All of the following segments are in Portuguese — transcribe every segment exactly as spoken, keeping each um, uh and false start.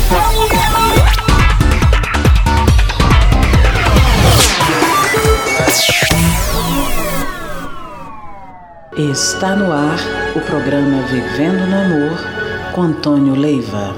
Está no ar o programa Vivendo no Amor com Antônio Leiva.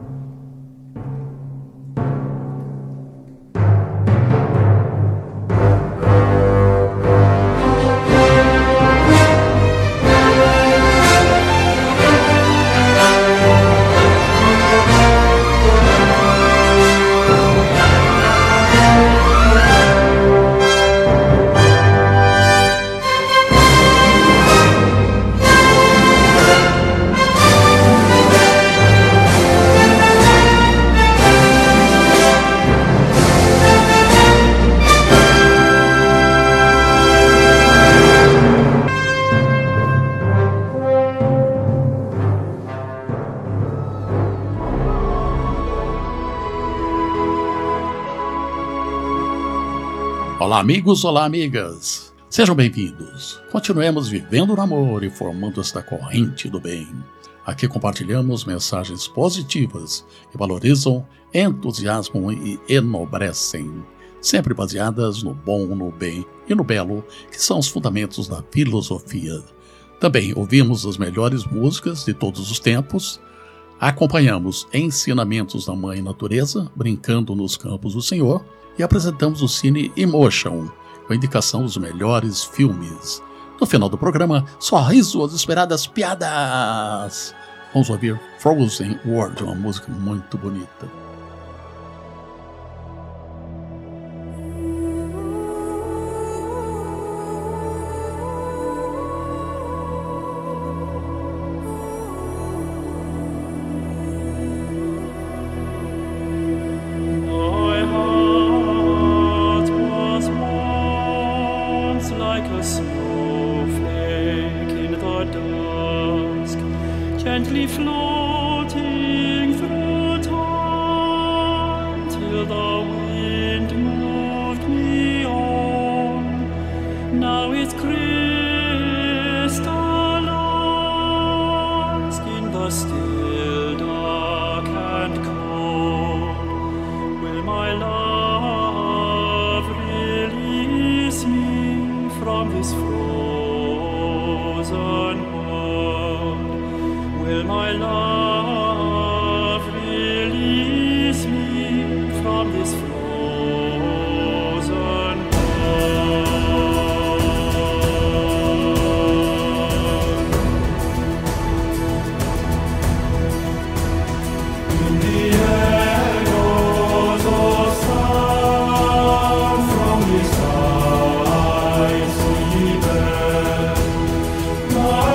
Olá amigos, olá amigas, sejam bem-vindos. Continuemos vivendo no amor e formando esta corrente do bem. Aqui compartilhamos mensagens positivas que valorizam, entusiasmam e enobrecem, sempre baseadas no bom, no bem e no belo, que são os fundamentos da filosofia. Também ouvimos as melhores músicas de todos os tempos, acompanhamos ensinamentos da Mãe Natureza, brincando nos campos do Senhor, e apresentamos o Cine Emotion, com indicação dos melhores filmes. No final do programa, sorriso às esperadas piadas. Vamos ouvir Frozen World, uma música muito bonita. Gently floating through time till the wind moved me on. Now it's crystallized in the still dark and cold. Will my love release me from this frozen world? Will my love release me from this frozen world? In the echoes of sound from this icy bed, my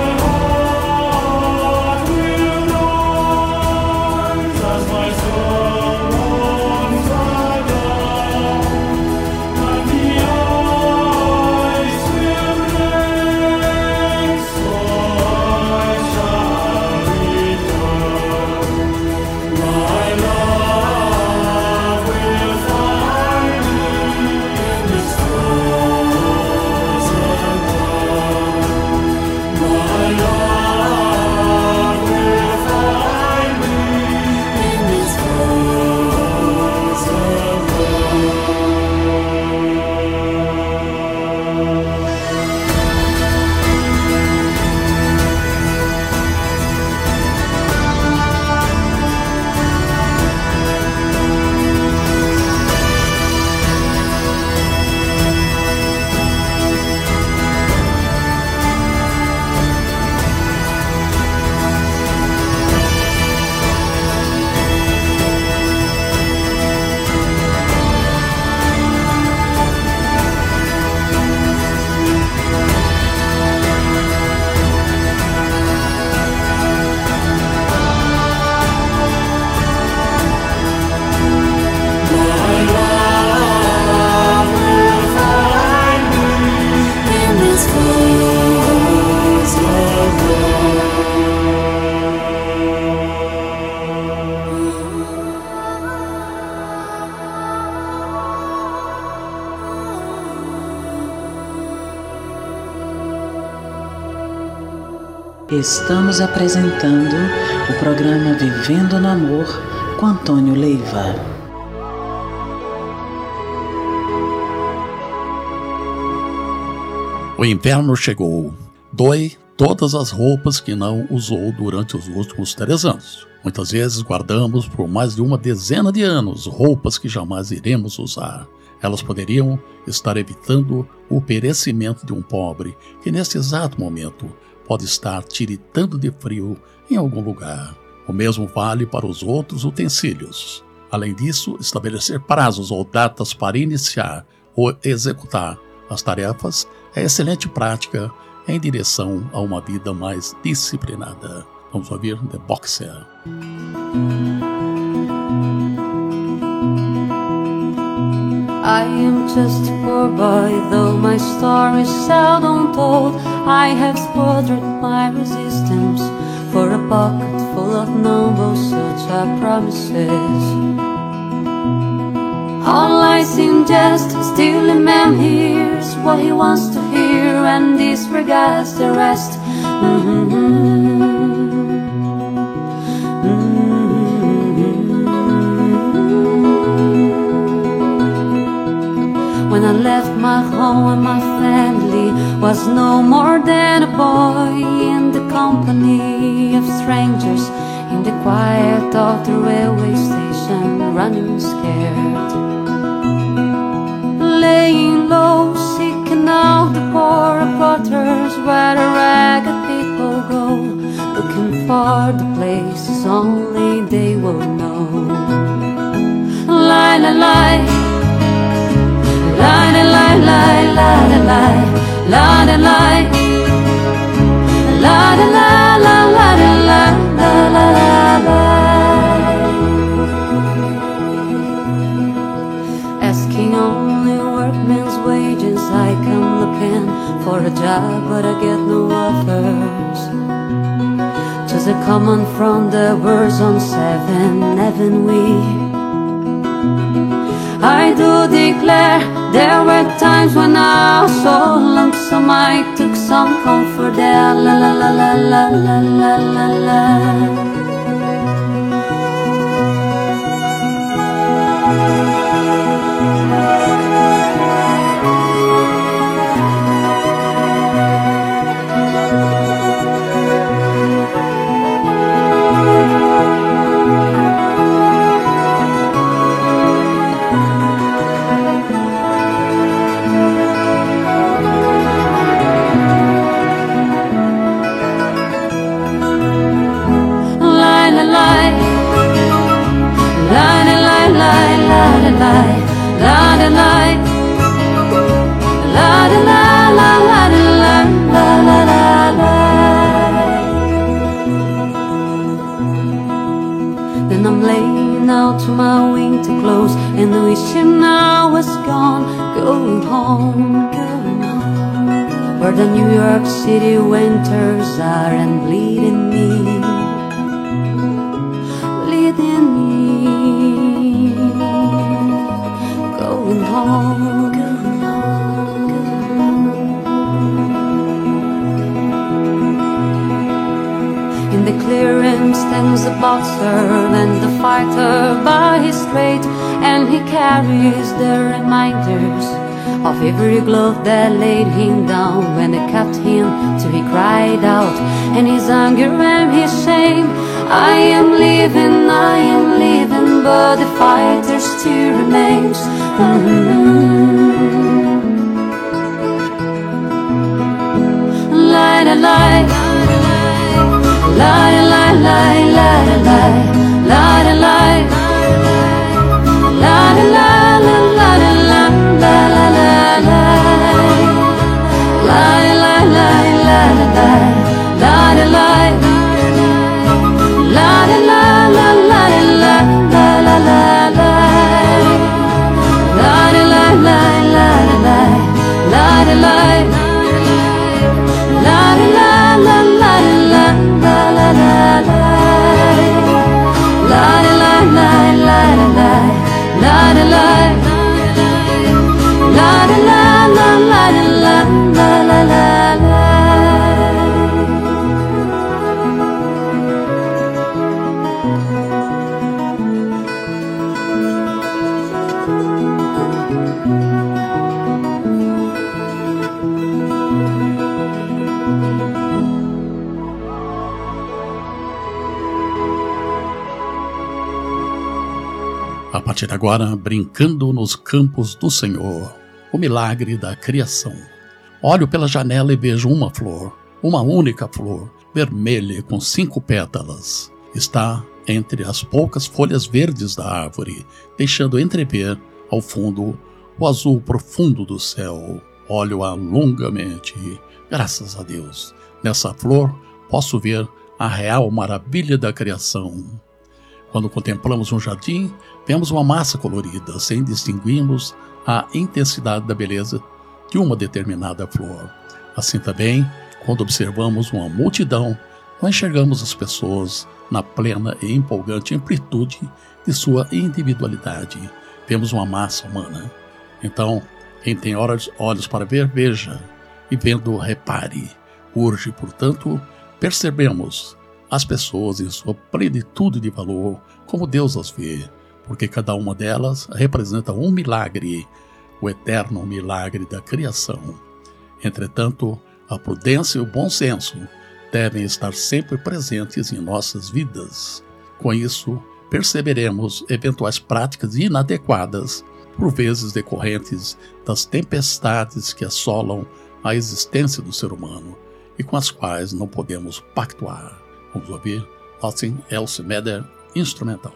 Estamos apresentando o programa Vivendo no Amor com Antônio Leiva. O inverno chegou. Doe todas as roupas que não usou durante os últimos três anos. Muitas vezes guardamos por mais de uma dezena de anos roupas que jamais iremos usar. Elas poderiam estar evitando o perecimento de um pobre que neste exato momento pode estar tiritando de frio em algum lugar. O mesmo vale para os outros utensílios. Além disso, estabelecer prazos ou datas para iniciar ou executar as tarefas é excelente prática em direção a uma vida mais disciplinada. Vamos ouvir The Boxer. I am just a poor boy, though my story is seldom told. I have squandered my resistance for a pocket full of noble such are promises. All lies in jest, still a man hears what he wants to hear and disregards the rest. Mm-hmm. Mm-hmm. When I left my home and my family was no more than a boy in the company of strangers, in the quiet of the railway station, running scared. Laying low, seeking out the poorer quarters where the ragged people go, looking for the places only they will know. Lie, lie, lie, lie, lie, lie, lie, lie, lie, lie, lie, lie, lie, lie, lie, asking only workmen's wages, I come looking for a job, but I get no offers. Just a comment from the words on Seventh Avenue. I do declare there were times when I was so lonesome I took some comfort there. La la la la la la la la la. Then I'm laying out to my winter clothes and wishing I was gone, going home, going home, where the New York City winters are and bleeding me, bleeding me, going home, going home, going home. In the clearing stands a boxer and the fighter by his straight, and he carries the reminders of every glove that laid him down when they cut him till he cried out, and his anger and his shame. I am leaving, I am leaving, but the fighter still remains. Mm-hmm. Lie, lie, lie, lie, lie, lie, lie, lie, lie, lie, lie, lie, A partir de agora, brincando nos campos do Senhor, o milagre da criação. Olho pela janela e vejo uma flor, uma única flor, vermelha com cinco pétalas. Está entre as poucas folhas verdes da árvore, deixando entrever, ao fundo, o azul profundo do céu. Olho-a longamente. Graças a Deus, nessa flor posso ver a real maravilha da criação. Quando contemplamos um jardim, vemos uma massa colorida, sem distinguirmos a intensidade da beleza de uma determinada flor. Assim também, quando observamos uma multidão, não enxergamos as pessoas na plena e empolgante amplitude de sua individualidade. Vemos uma massa humana. Então, quem tem olhos, olhos para ver, veja, e vendo, repare. Urge, portanto, percebemos as pessoas em sua plenitude de valor, como Deus as vê, porque cada uma delas representa um milagre, o eterno milagre da criação. Entretanto, a prudência e o bom senso devem estar sempre presentes em nossas vidas. Com isso, perceberemos eventuais práticas inadequadas, por vezes decorrentes das tempestades que assolam a existência do ser humano e com as quais não podemos pactuar. Vamos ouvir Nothing Else Matters, instrumental.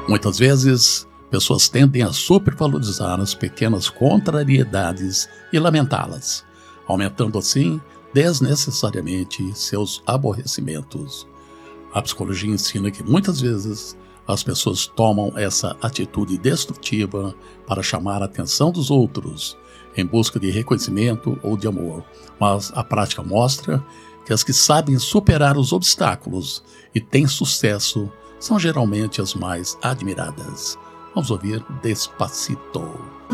Muitas vezes, pessoas tendem a supervalorizar as pequenas contrariedades e lamentá-las, aumentando assim desnecessariamente seus aborrecimentos. A psicologia ensina que muitas vezes as pessoas tomam essa atitude destrutiva para chamar a atenção dos outros, em busca de reconhecimento ou de amor, mas a prática mostra que as que sabem superar os obstáculos e têm sucesso são geralmente as mais admiradas. Vamos ouvir Despacito.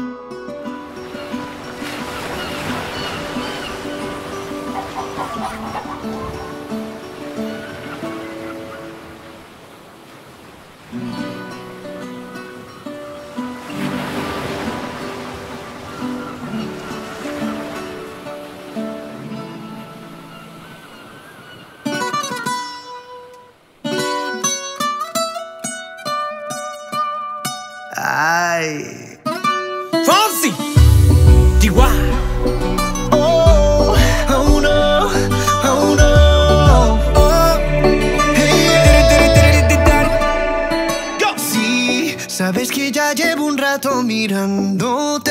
Ay, Fonsi, Chihuahua. Oh, oh no, oh no. Oh, hey. Go. Sí, sabes que ya llevo un rato mirándote.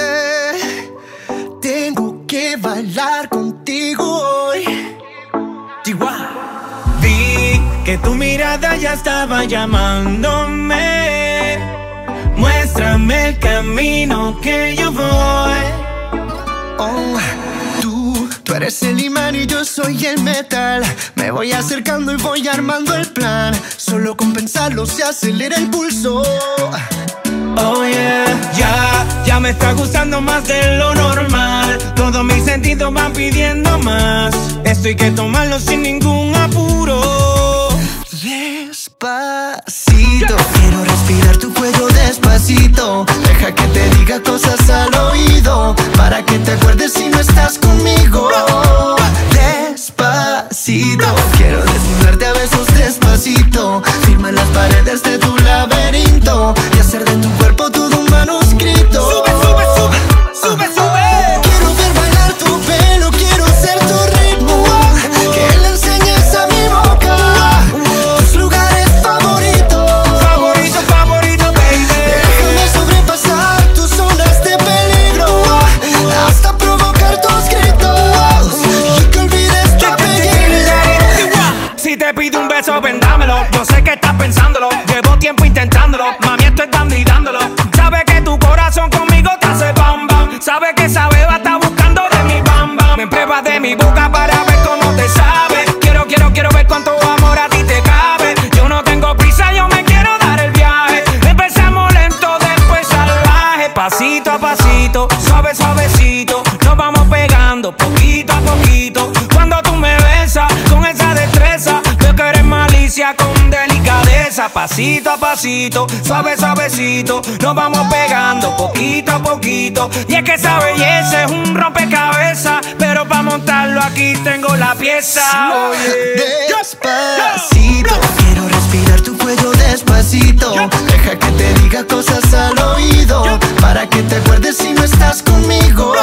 Tengo que bailar contigo hoy. Chihuahua. Vi que tu mirada ya estaba llamándome. Muéstrame el camino que yo voy. Oh, tú, tú eres el imán y yo soy el metal. Me voy acercando y voy armando el plan. Solo con pensarlo se acelera el pulso. Oh yeah, ya, ya me está gustando más de lo normal. Todos mis sentidos van pidiendo más. Esto hay que tomarlo sin ningún apuro. Despacito, quiero respirar tu cuello despacito. Deja que te diga cosas al oído, para que te acuerdes si no estás conmigo. Despacito, quiero desnudarte a besos despacito. Firma en las paredes de tu laberinto y hacer de tu cuerpo todo un manuscrito. Sube, sube, sube, sube, sube. Quiero ver bailar tu pelo, quiero ser tu ritmo. Que le enseñes a mi boca tus lugares favoritos. Favorito, favorito, baby. Déjame sobrepasar tus zonas de peligro hasta provocar tus gritos y que olvides tu apellido. Si te pido un beso, vendámelo. Yo sé que estás pensándolo. Llevo tiempo intentándolo. Mami, estoy dando y dándolo. Sabe que tu corazón conmigo te hace bam bam. Sabe que esa beba está buscando de mi bam bam. Me pruebas de mi boca para ver cómo te sabe. Quiero, quiero, quiero ver cuánto amor a ti te cabe. Yo no tengo prisa, yo me quiero dar el viaje. Empezamos lento, después salvaje. Pasito a pasito, suave, suavecito. Nos vamos pegando poquito a poquito. Cuando tú me besas con esa destreza, veo que eres malicia con delicadeza. Pasito a pasito, suave, suavecito. Nos vamos pegando poquito a poquito. Y es que esa belleza es un rompecabezas, pero para montarlo aquí tengo la pieza. Oye, despacito, quiero respirar tu cuello despacito. Deja que te diga cosas al oído, para que te acuerdes si no estás conmigo.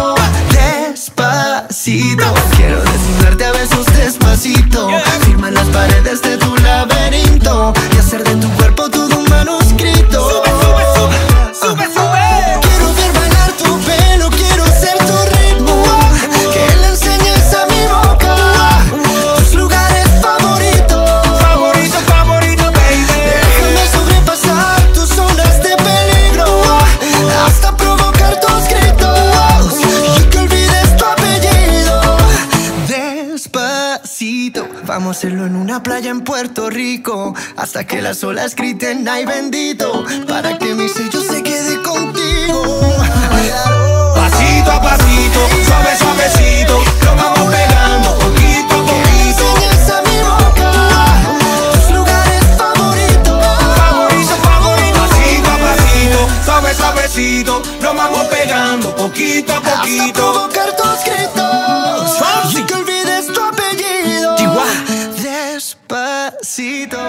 Despacito, quiero desnudarte a besos despacito. Firma en las paredes de tu laberinto y hacer de tu cuerpo todo un manuscrito. Sube, sube, sube, sube, sube. Quiero ver bailar tu pelo, quiero ser tu ritmo. Que le enseñes a mi boca tus lugares favoritos. Favorito, favorito, baby. Déjame sobrepasar tus zonas de peligro hasta provocar tus gritos y que olvides tu apellido. Despacito, vamos a hacerlo en una playa en Puerto Rico, hasta que las olas griten ay bendito, para que mi sello se quede contigo. Pasito a pasito, suave, suavecito, lo vamos pegando poquito a poquito. Enseñas a mi boca tus lugares favoritos. Favorito, favorito. Pasito a pasito, suave, suavecito, lo vamos pegando poquito a poquito. Hasta provocar tus gritos y que olvides tu apellido. Despacito.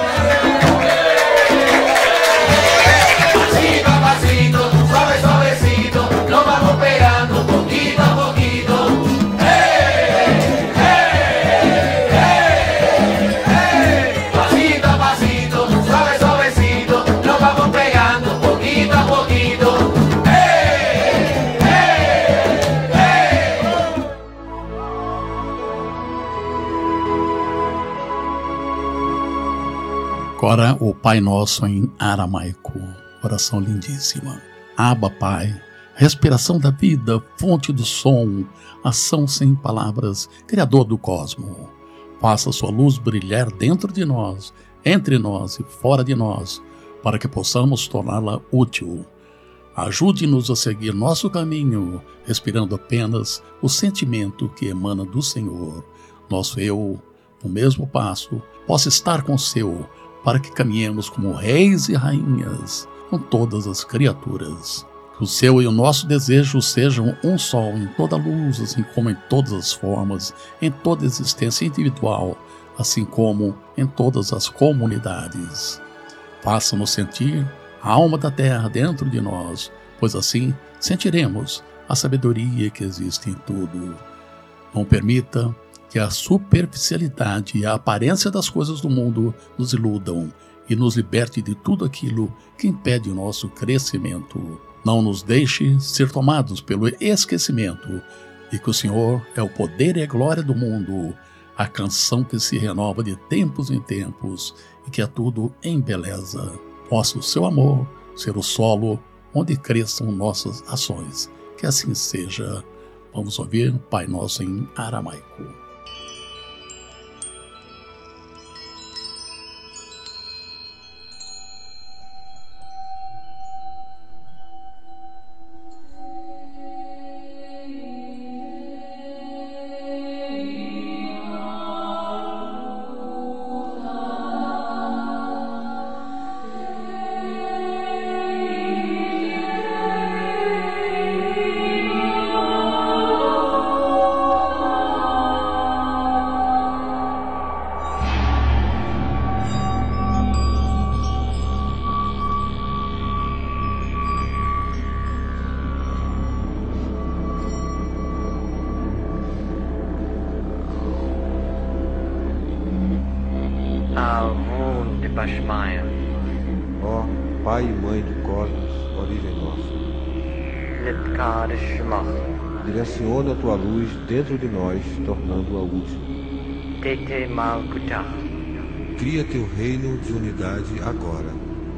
Pasito a pasito, suave, suavecito, lo vamos pegando poquito a poquito. Agora o Pai Nosso em aramaico, oração lindíssima. Abba, Pai, respiração da vida, fonte do som, ação sem palavras, Criador do cosmo. Faça sua luz brilhar dentro de nós, entre nós e fora de nós, para que possamos torná-la útil. Ajude-nos a seguir nosso caminho, respirando apenas o sentimento que emana do Senhor. Nosso eu, no mesmo passo, possa estar com o seu, para que caminhemos como reis e rainhas com todas as criaturas. Que o seu e o nosso desejo sejam um só em toda a luz, assim como em todas as formas, em toda a existência individual, assim como em todas as comunidades. Faça-nos sentir a alma da terra dentro de nós, pois assim sentiremos a sabedoria que existe em tudo. Não permita que a superficialidade e a aparência das coisas do mundo nos iludam e nos liberte de tudo aquilo que impede o nosso crescimento. Não nos deixe ser tomados pelo esquecimento e que o Senhor é o poder e a glória do mundo, a canção que se renova de tempos em tempos e que a tudo embeleza. Possa o seu amor ser o solo onde cresçam nossas ações. Que assim seja. Vamos ouvir o Pai Nosso em aramaico. Ó Pai e Mãe do Cosmos, origem nossa, direciona a tua luz dentro de nós, tornando-a útil. Cria teu reino de unidade agora.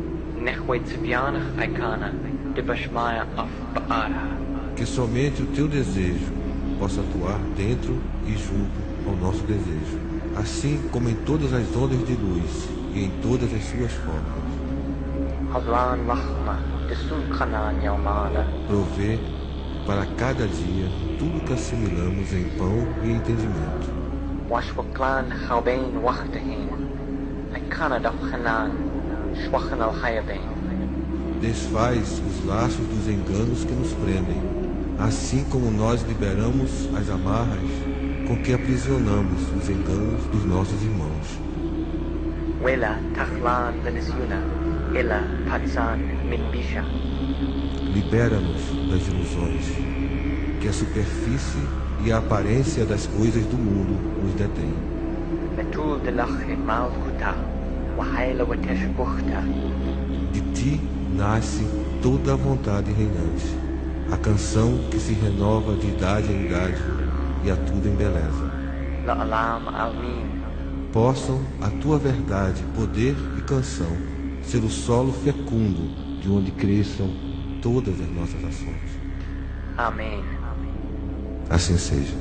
Que somente o teu desejo possa atuar dentro e junto ao nosso desejo, assim como em todas as ondas de luz e em todas as suas formas. Provê para cada dia tudo que assimilamos em pão e entendimento. Desfaz os laços dos enganos que nos prendem, assim como nós liberamos as amarras com que aprisionamos os enganos dos nossos irmãos. Libera-nos das ilusões, que a superfície e a aparência das coisas do mundo nos detêm. De ti nasce toda a vontade reinante, a canção que se renova de idade em idade e a tudo embeleza. Possam a tua verdade, poder e canção ser o solo fecundo de onde cresçam todas as nossas ações. Amém. Assim seja.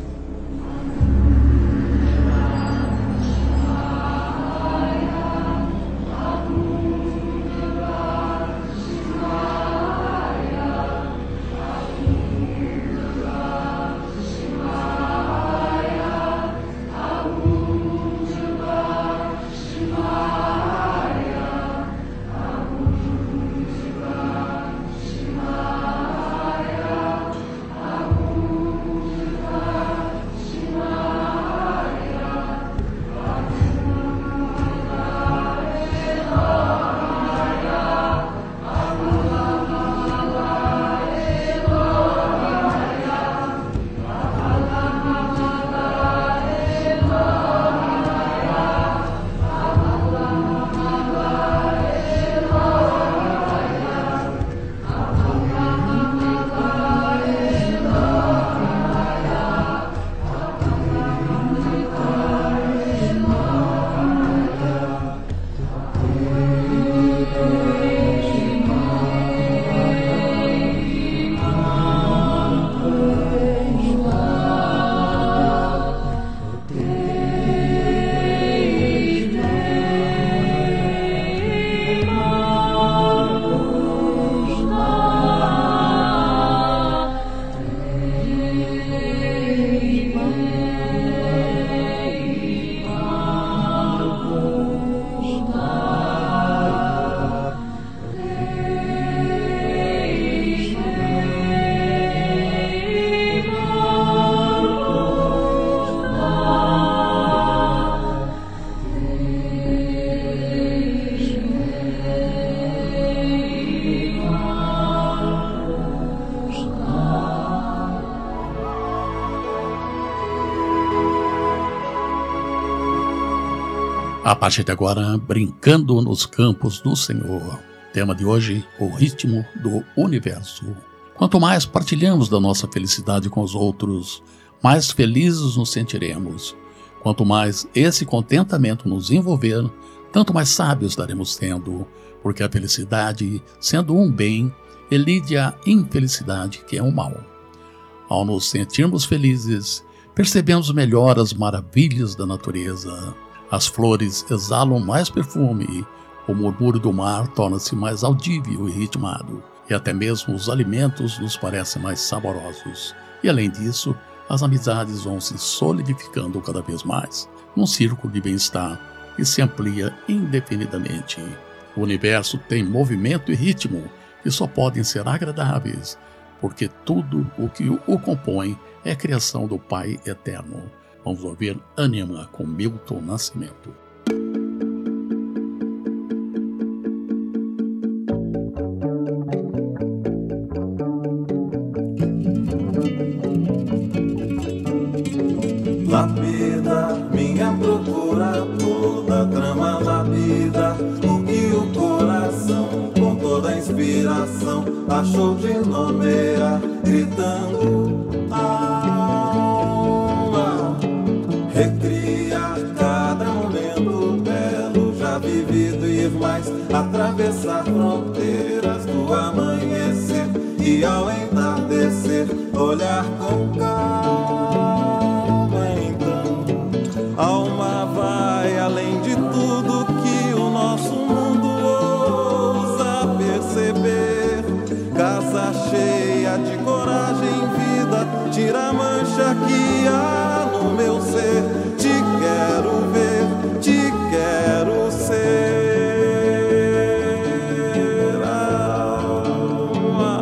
A partir de agora, brincando nos campos do Senhor. Tema de hoje, o ritmo do universo. Quanto mais partilhamos da nossa felicidade com os outros, mais felizes nos sentiremos. Quanto mais esse contentamento nos envolver, tanto mais sábios estaremos sendo, porque a felicidade, sendo um bem, elide a infelicidade, que é um mal. Ao nos sentirmos felizes, percebemos melhor as maravilhas da natureza. As flores exalam mais perfume, o murmúrio do mar torna-se mais audível e ritmado, e até mesmo os alimentos nos parecem mais saborosos. E além disso, as amizades vão se solidificando cada vez mais, num círculo de bem-estar que se amplia indefinidamente. O universo tem movimento e ritmo que só podem ser agradáveis, porque tudo o que o compõe é criação do Pai Eterno. Vamos ouvir Ânima com Milton Nascimento. Lapida, minha procura toda, trama lapida o que o coração, com toda a inspiração, achou de nomear, gritando alma. Recria cada momento belo já vivido, ir mais, atravessar fronteiras do amanhecer e ao entardecer, olhar com calma. Alma vai além de tudo que o nosso mundo ousa perceber. Casa cheia de coragem, vida, tira a mancha que há no meu ser. Te quero ver, te quero ser. Alma,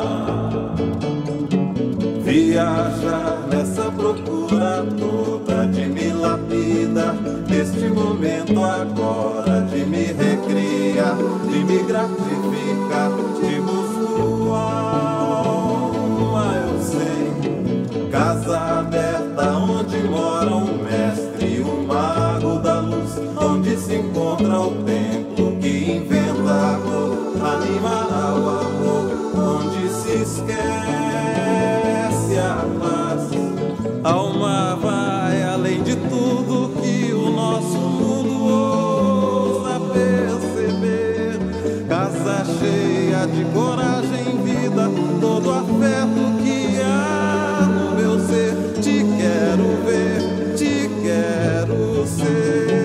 viaja nessa procura toda de me lapidar, neste momento agora de me recriar, de me gratificar, te busco alma, eu sei. Casa aberta onde mora um mestre, um mago da luz, onde se encontra o templo que inventa amor, animará o amor, onde se esquece a paz. Alma vai além de tudo que o nosso mundo ousa perceber. Casa cheia de coragem, vida, todo afeto que há no meu ser. Te quero ver, te quero ser.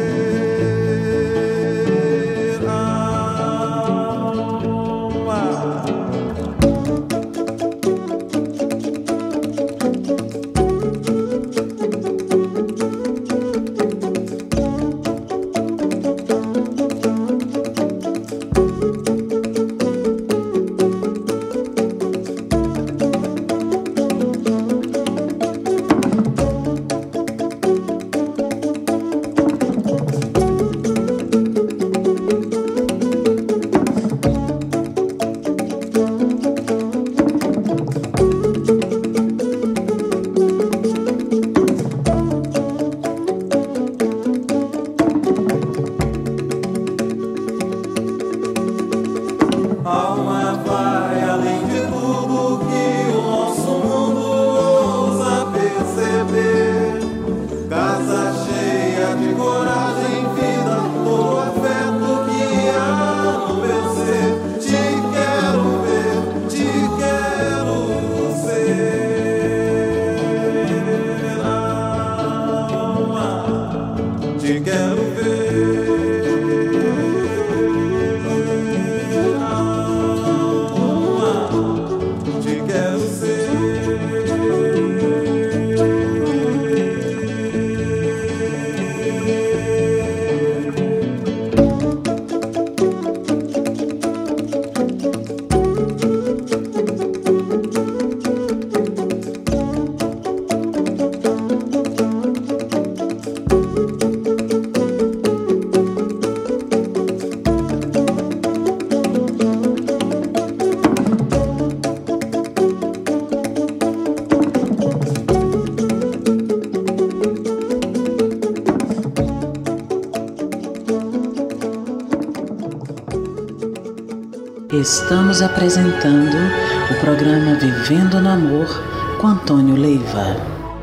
Estamos apresentando o programa Vivendo no Amor com Antônio Leiva.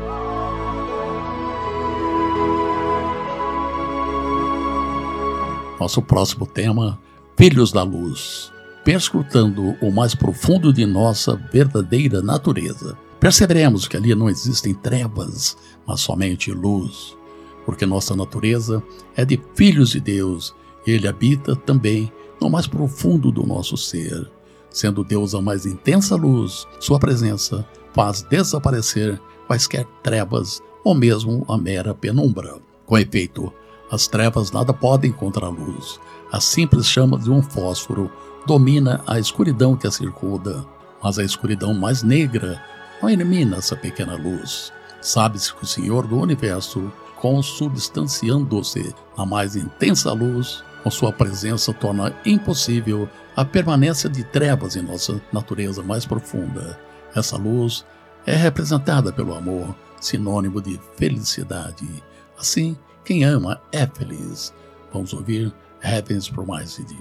Nosso próximo tema, Filhos da Luz, perscrutando o mais profundo de nossa verdadeira natureza. Perceberemos que ali não existem trevas, mas somente luz, porque nossa natureza é de filhos de Deus e Ele habita também no mais profundo do nosso ser. Sendo Deus a mais intensa luz, sua presença faz desaparecer quaisquer trevas ou mesmo a mera penumbra. Com efeito, as trevas nada podem contra a luz. A simples chama de um fósforo domina a escuridão que a circunda, mas a escuridão mais negra não elimina essa pequena luz. Sabe-se que o Senhor do Universo, consubstanciando-se na mais intensa luz, com sua presença torna impossível a permanência de trevas em nossa natureza mais profunda. Essa luz é representada pelo amor, sinônimo de felicidade. Assim, quem ama é feliz. Vamos ouvir Heaven's Promised.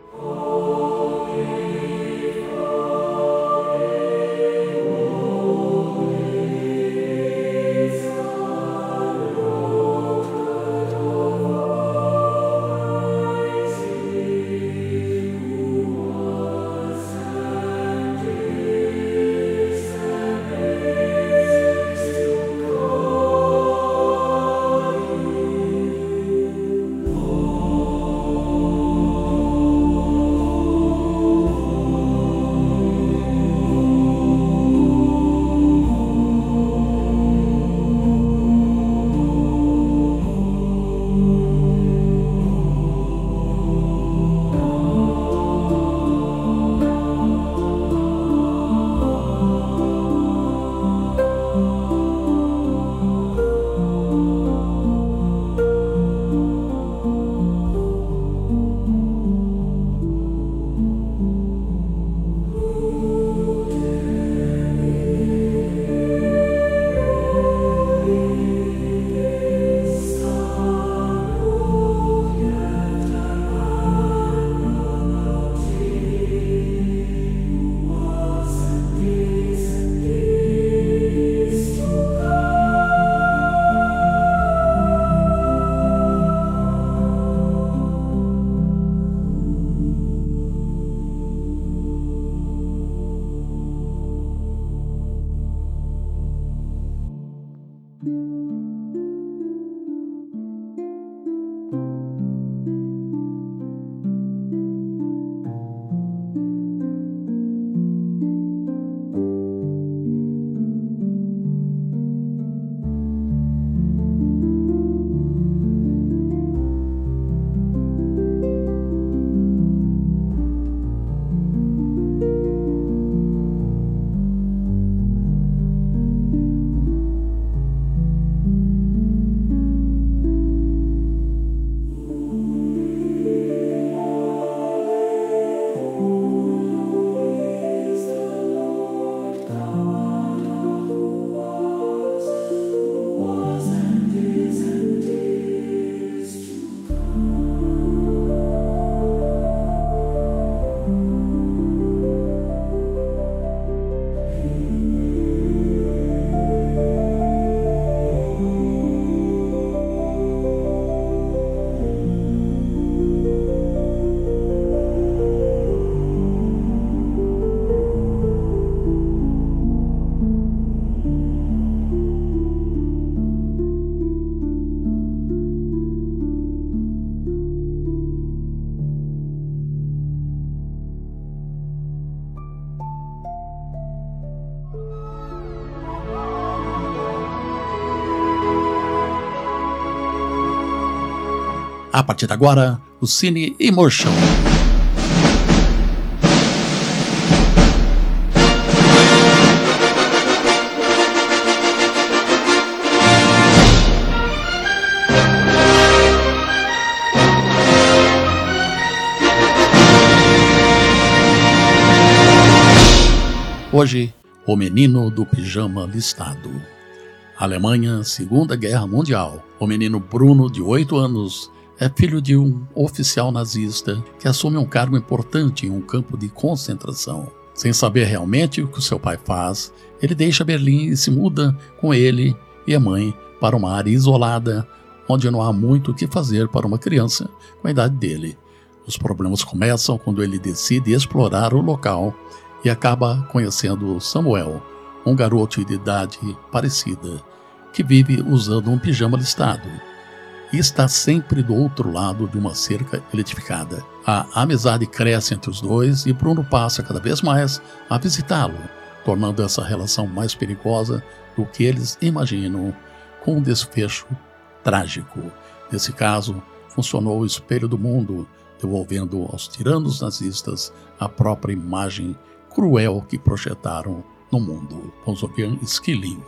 A partir de agora, o Cine Emotion. Hoje, o menino do pijama listado. Alemanha, Segunda Guerra Mundial. O menino Bruno, de oito anos, é filho de um oficial nazista que assume um cargo importante em um campo de concentração. Sem saber realmente o que o seu pai faz, ele deixa Berlim e se muda com ele e a mãe para uma área isolada, onde não há muito o que fazer para uma criança com a idade dele. Os problemas começam quando ele decide explorar o local e acaba conhecendo Samuel, um garoto de idade parecida, que vive usando um pijama listado e está sempre do outro lado de uma cerca eletrificada. A amizade cresce entre os dois e Bruno passa cada vez mais a visitá-lo, tornando essa relação mais perigosa do que eles imaginam, com um desfecho trágico. Nesse caso, funcionou o espelho do mundo, devolvendo aos tiranos nazistas a própria imagem cruel que projetaram no mundo. Vamos ouvir Skilling.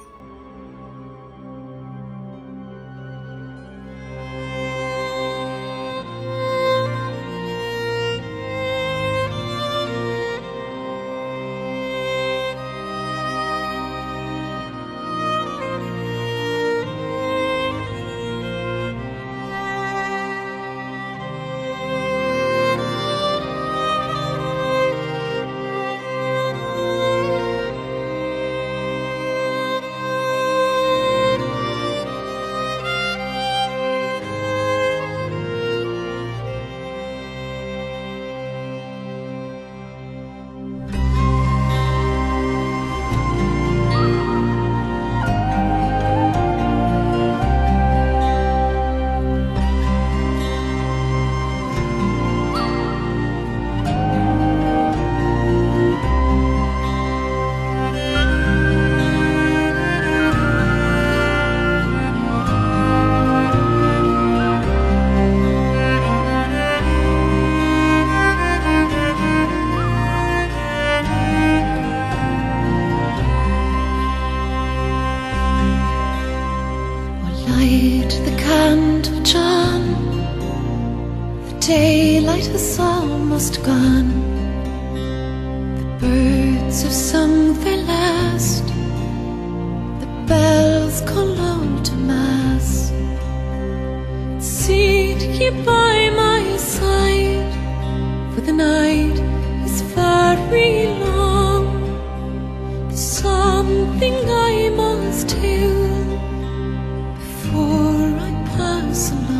Daylight is almost gone. The birds have sung their last. The bells call out to mass. Sit ye by my side, for the night is very long. There's something I must tell before I pass along.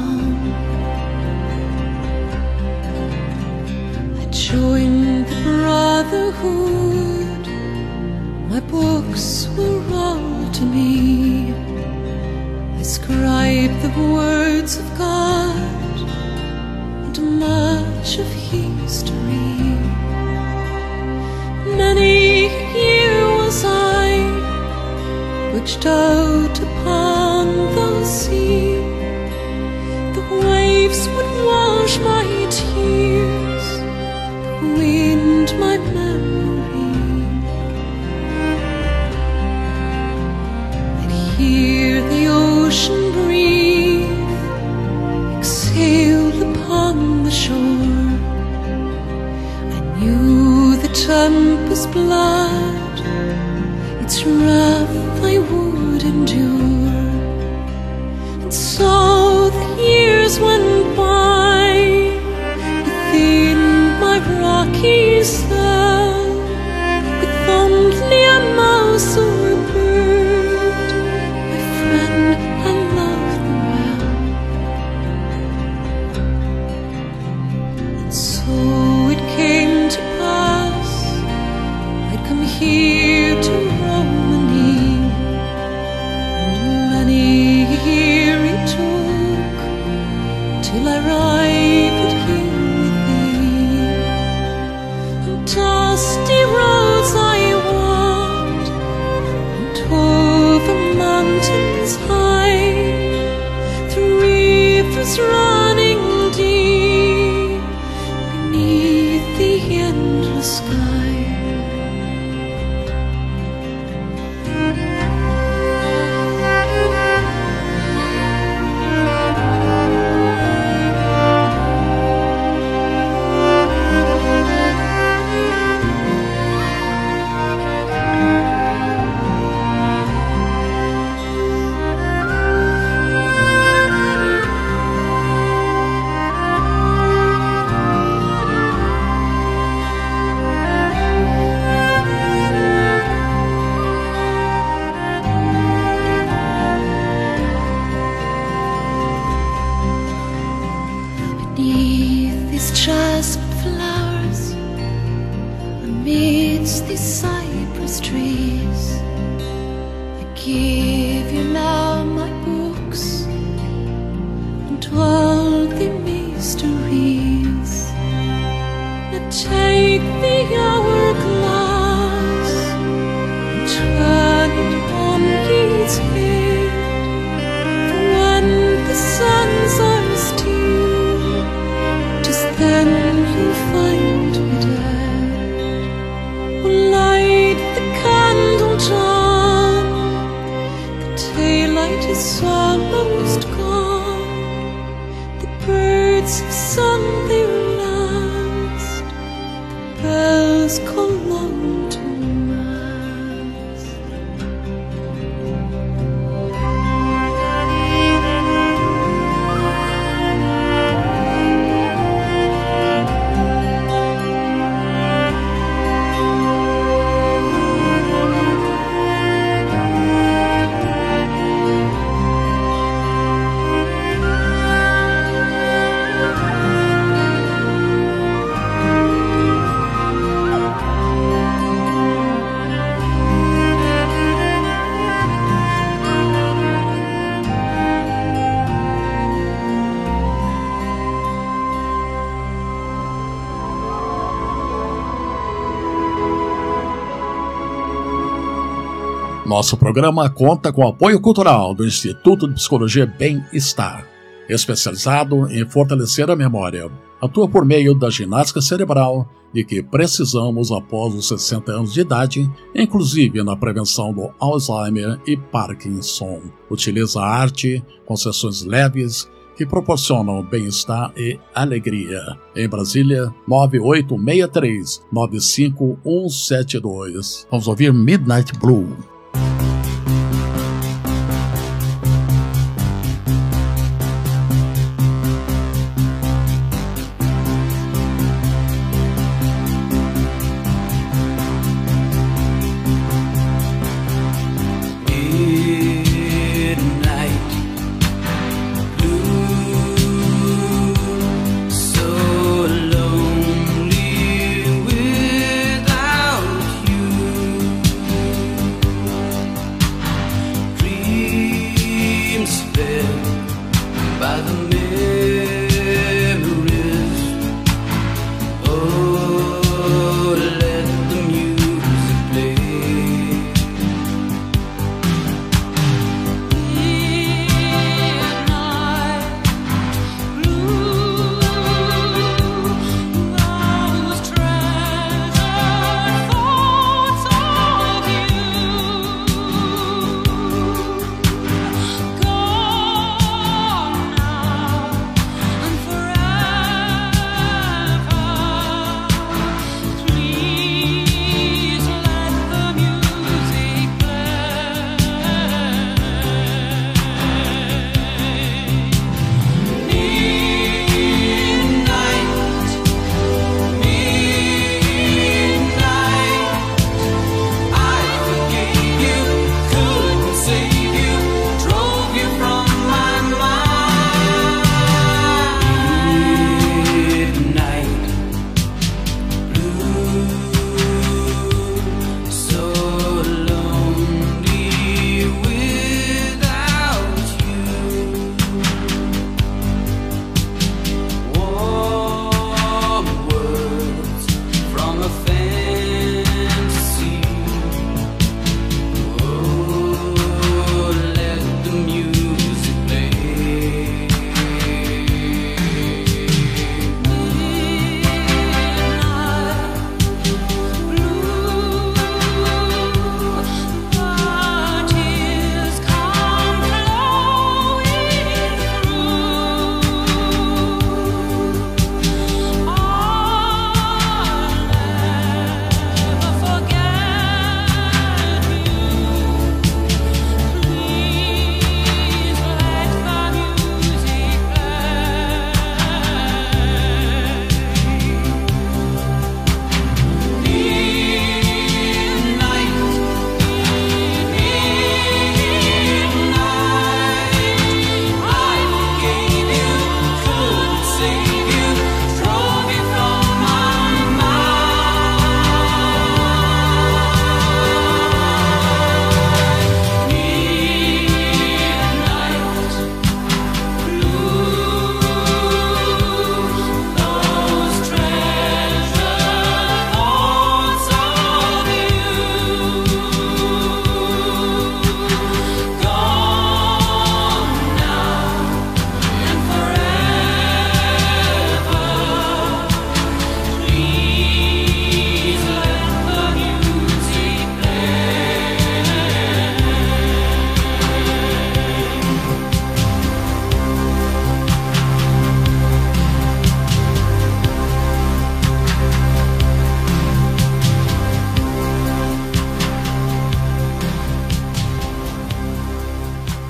Join the brotherhood, my books were all to me. I scribe the words of God and much of history. Many a year was I butched out upon the sea. The waves would wash my tears, wind my memory. I'd hear the ocean breathe, exhale upon the shore. I knew the tempest blood, its wrath I would endure. And so the years went by within my rocky cell, with only a mouse or a bird, my friend, I loved them well. And so it came to pass, I'd come here to Romany, and many a year it took till I arrived here. Time these cypress trees. I give you now my books and all the mysteries. Now take the hourglass and turn it on its head. When the suns are still, 'tis then you'll find me dead. We'll light the candle, John. The daylight is almost gone. The birds have sung their last. The bells call long to mass. Nosso programa conta com o apoio cultural do Instituto de Psicologia Bem-Estar, especializado em fortalecer a memória. Atua por meio da ginástica cerebral de que precisamos após os sessenta anos de idade, inclusive na prevenção do Alzheimer e Parkinson. Utiliza a arte com sessões leves que proporcionam bem-estar e alegria. Em Brasília, nove oito seis três, nove cinco um sete dois. Vamos ouvir Midnight Blue. Without you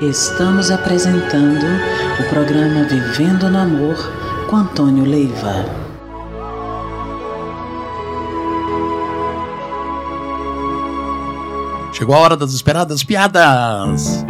Estamos apresentando o programa Vivendo no Amor com Antônio Leiva. Chegou a hora das esperadas piadas.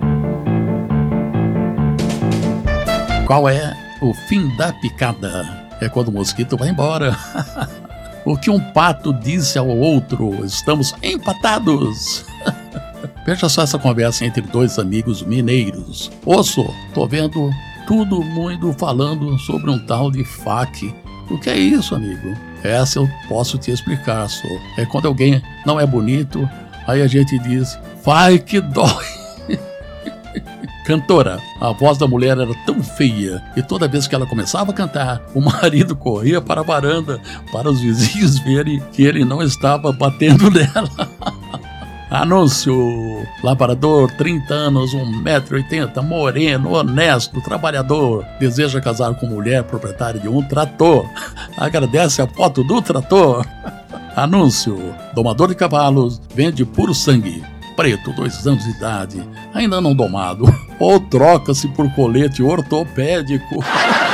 Qual é o fim da picada? É quando o mosquito vai embora. O que um pato disse ao outro: estamos empatados. Veja só essa conversa entre dois amigos mineiros. Osso, tô vendo tudo muito falando sobre um tal de fac. O que é isso, amigo? Essa eu posso te explicar, só. É quando alguém não é bonito, aí a gente diz, vai que dói. Cantora, a voz da mulher era tão feia e toda vez que ela começava a cantar, o marido corria para a varanda para os vizinhos verem que ele não estava batendo nela. Anúncio: lavrador, trinta anos, um metro e oitenta, moreno, honesto, trabalhador, deseja casar com mulher proprietária de um trator. Agradece a foto do trator. Anúncio: domador de cavalos, vende puro sangue. Preto, dois anos de idade, ainda não domado, ou troca-se por colete ortopédico.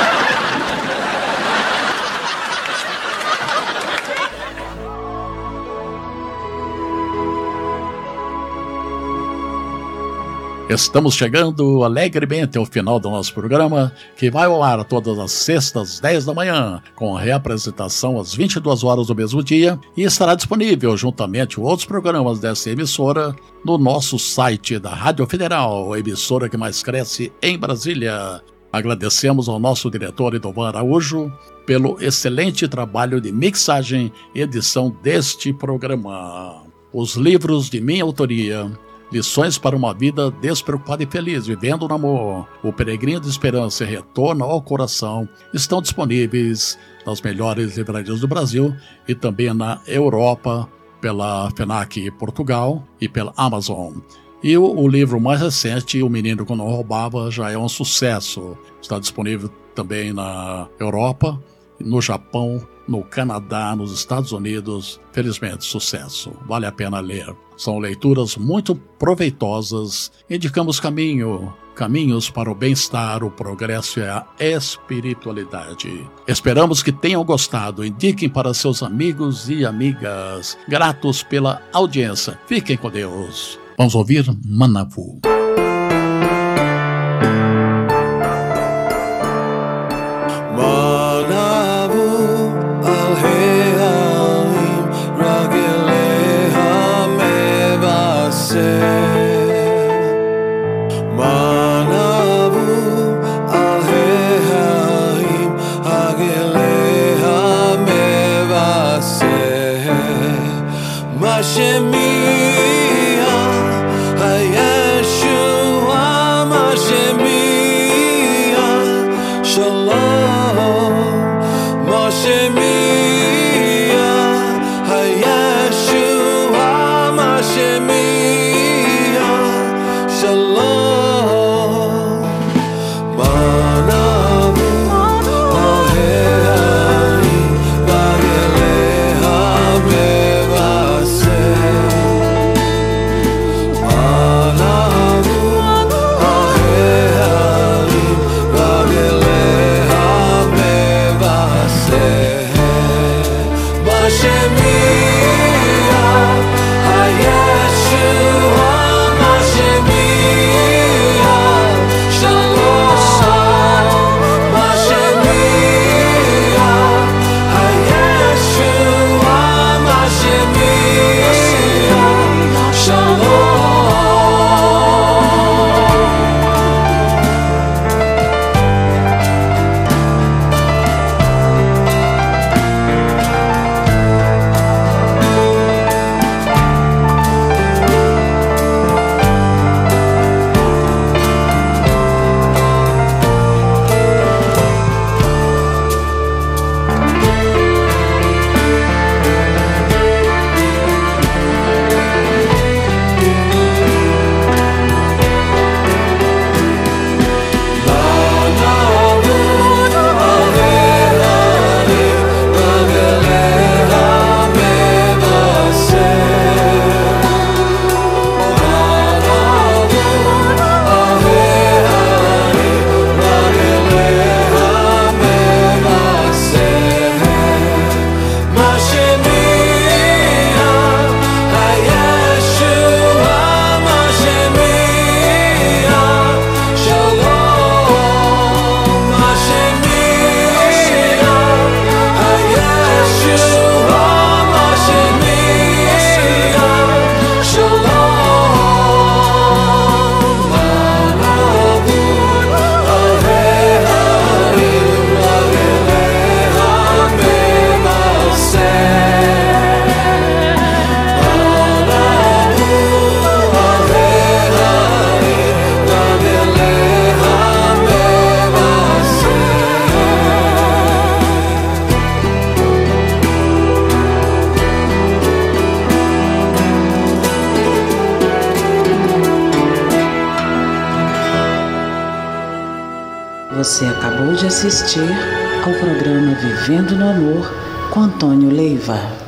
Estamos chegando alegremente ao final do nosso programa, que vai ao ar todas as sextas, às dez da manhã, com reapresentação às vinte e duas horas do mesmo dia, e estará disponível, juntamente com outros programas dessa emissora, no nosso site da Rádio Federal, a emissora que mais cresce em Brasília. Agradecemos ao nosso diretor Edovan Araújo pelo excelente trabalho de mixagem e edição deste programa. Os livros de minha autoria, Lições para uma Vida Despreocupada e Feliz, Vivendo no Amor, O Peregrino de Esperança e Retorno ao Coração, estão disponíveis nas melhores livrarias do Brasil e também na Europa, pela FENAC Portugal e pela Amazon. E o, o livro mais recente, O Menino que Não Roubava, já é um sucesso. Está disponível também na Europa, no Japão, no Canadá, nos Estados Unidos. Felizmente, sucesso. Vale a pena ler. São leituras muito proveitosas. Indicamos caminho, caminhos para o bem-estar, o progresso e a espiritualidade. Esperamos que tenham gostado. Indiquem para seus amigos e amigas. Gratos pela audiência. Fiquem com Deus. Vamos ouvir Manavu. Você acabou de assistir ao programa Vivendo no Amor com Antônio Leiva.